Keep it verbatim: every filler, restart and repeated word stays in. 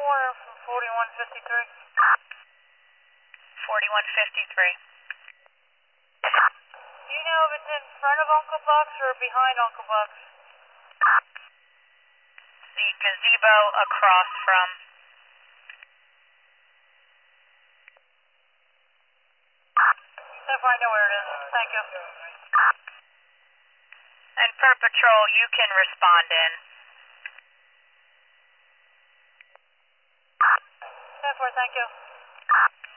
four from forty-one fifty-three. forty-one fifty-three. Do you know if it's in front of Uncle Buck's or behind Uncle Buck's? The gazebo across from. If I know where it is. Thank you. And per patrol, you can respond in. ten four, thank you.